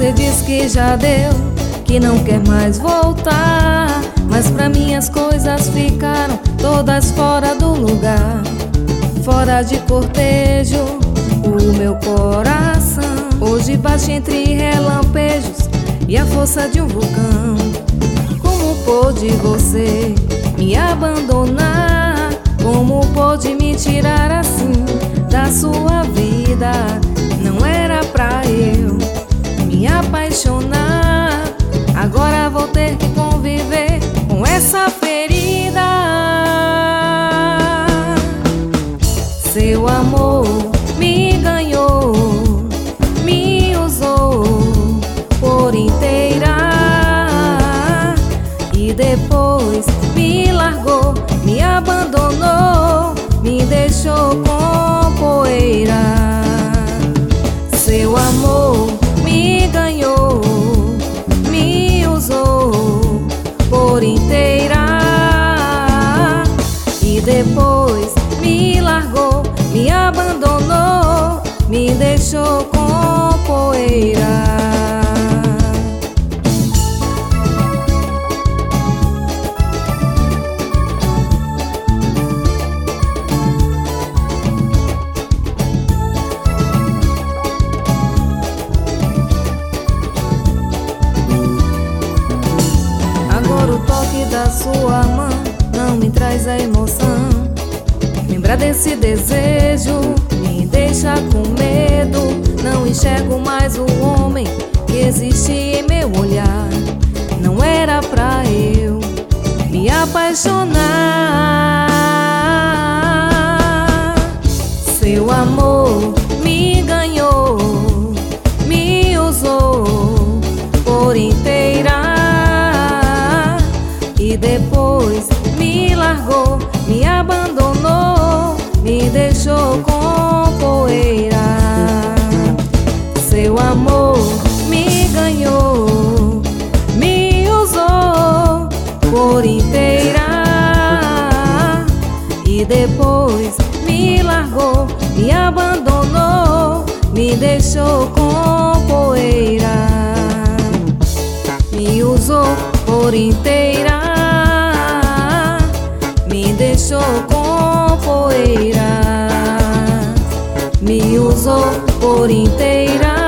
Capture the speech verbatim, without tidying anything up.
Você diz que já deu, que não quer mais voltar, mas pra mim as coisas ficaram todas fora do lugar. Fora de cortejo, o meu coração hoje bate entre relampejos e a força de um vulcão. Como pôde você me abandonar? Como pôde me tirar assim da sua vida? Não era pra eu me apaixonar. Agora vou ter que conviver com essa ferida. Seu amor me ganhou, me usou por inteira e depois me largou, me abandonou, me deixou com poeira. Seu amor me ganhou, me usou por inteira e depois me largou, me abandonou, me deixou com poeira. Agora o toque da sua mão não me traz a emoção. Lembrar desse desejo me deixa com medo. Não enxergo mais o homem que existe em meu olhar. Não era pra eu me apaixonar. Seu amor me ganhou, me usou por inteira e depois me largou, me abandonou, me deixou com poeira. Seu amor me ganhou, me usou por inteira e depois me largou, me abandonou, me deixou com poeira. Me usou por inteira, me deixou com poeira. Me usou por inteira